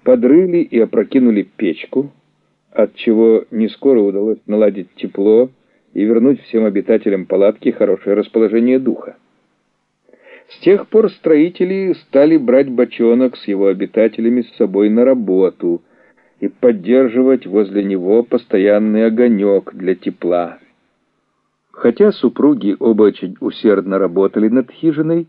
подрыли и опрокинули печку, отчего не скоро удалось наладить тепло и вернуть всем обитателям палатки хорошее расположение духа. С тех пор строители стали брать бочонок с его обитателями с собой на работу и поддерживать возле него постоянный огонек для тепла. Хотя супруги оба очень усердно работали над хижиной,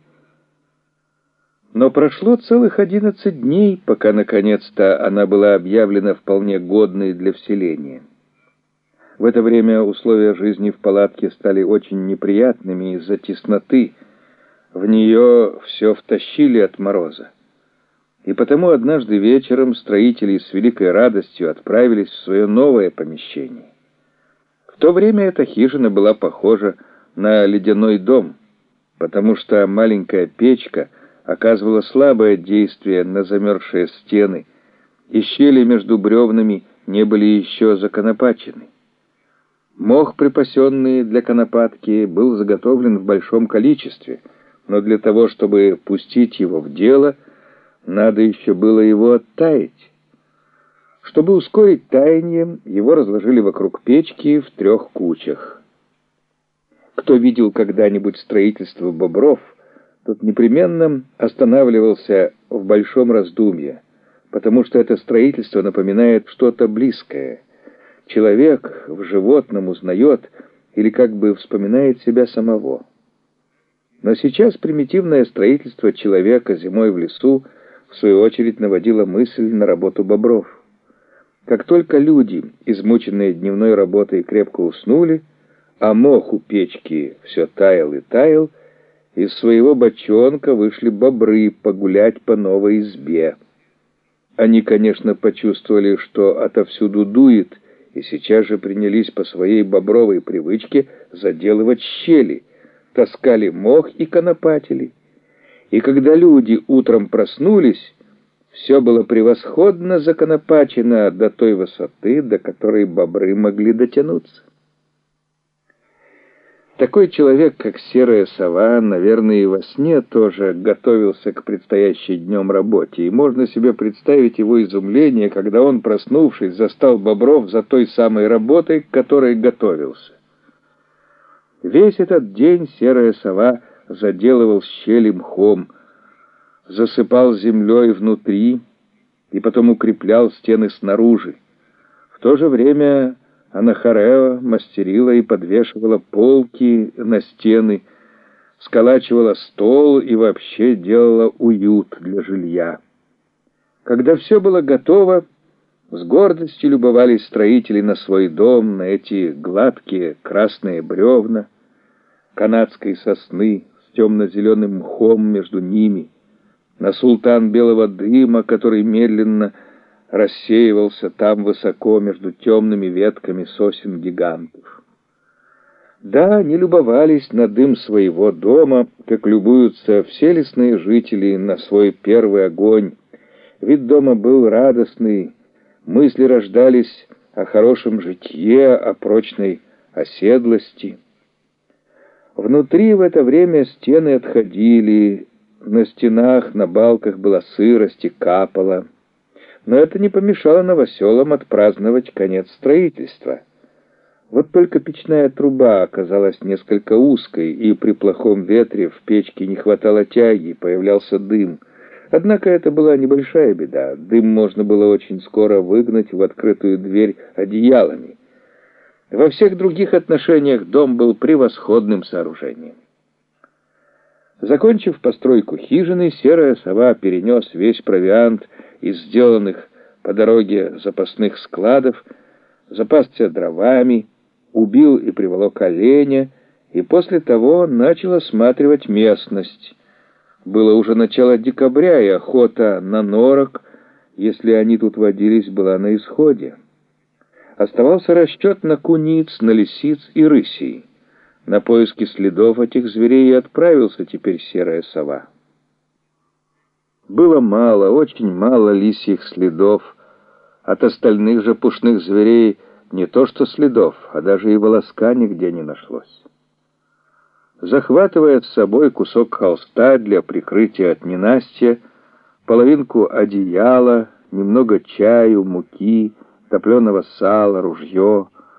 но прошло целых 11 дней, пока наконец-то она была объявлена вполне годной для вселения. В это время условия жизни в палатке стали очень неприятными из-за тесноты. В нее все втащили от мороза. И потому однажды вечером строители с великой радостью отправились в свое новое помещение. В то время эта хижина была похожа на ледяной дом, потому что маленькая печка оказывала слабое действие на замерзшие стены, и щели между бревнами не были еще законопачены. Мох, припасенный для конопатки, был заготовлен в большом количестве, но для того, чтобы пустить его в дело, надо еще было его оттаять. Чтобы ускорить таяние, его разложили вокруг печки в 3 кучах. Кто видел когда-нибудь строительство бобров, тот непременно останавливался в большом раздумье, потому что это строительство напоминает что-то близкое. Человек в животном узнает или как бы вспоминает себя самого. Но сейчас примитивное строительство человека зимой в лесу в свою очередь наводило мысль на работу бобров. Как только люди, измученные дневной работой, крепко уснули, а мох у печки все таял и таял, из своего бочонка вышли бобры погулять по новой избе. Они, конечно, почувствовали, что отовсюду дует, и сейчас же принялись по своей бобровой привычке заделывать щели, таскали мох и конопатили. И когда люди утром проснулись, все было превосходно законопачено до той высоты, до которой бобры могли дотянуться. Такой человек, как серая сова, наверное, и во сне тоже готовился к предстоящей днем работе, и можно себе представить его изумление, когда он, проснувшись, застал бобров за той самой работой, к которой готовился. Весь этот день серая сова заделывал щели мхом, засыпал землей внутри и потом укреплял стены снаружи. В то же время Анахарео мастерила и подвешивала полки на стены, сколачивала стол и вообще делала уют для жилья. Когда все было готово, с гордостью любовались строители на свой дом, на эти гладкие красные бревна канадской сосны с темно-зеленым мхом между ними, на султан белого дыма, который медленно рассеивался там высоко между темными ветками сосен гигантов. Да, они любовались на дым своего дома, как любуются все лесные жители на свой первый огонь. Вид дома был радостный, мысли рождались о хорошем житье, о прочной оседлости. Внутри в это время стены отходили, на стенах, на балках была сырость и капала. Но это не помешало новоселам отпраздновать конец строительства. Вот только печная труба оказалась несколько узкой, и при плохом ветре в печке не хватало тяги, появлялся дым. Однако это была небольшая беда. Дым можно было очень скоро выгнать в открытую дверь одеялами. Во всех других отношениях дом был превосходным сооружением. Закончив постройку хижины, серая сова перенес весь провиант из сделанных по дороге запасных складов, запасся дровами, убил и приволок оленя, и после того начал осматривать местность. Было уже начало декабря, и охота на норок, если они тут водились, была на исходе. Оставался расчет на куниц, на лисиц и рысей. На поиски следов этих зверей и отправился теперь серая сова. Было мало, очень мало лисьих следов. От остальных же пушных зверей не то что следов, а даже и волоска нигде не нашлось. Захватывая с собой кусок холста для прикрытия от ненастья, половинку одеяла, немного чаю, муки, топленого сала, ружье,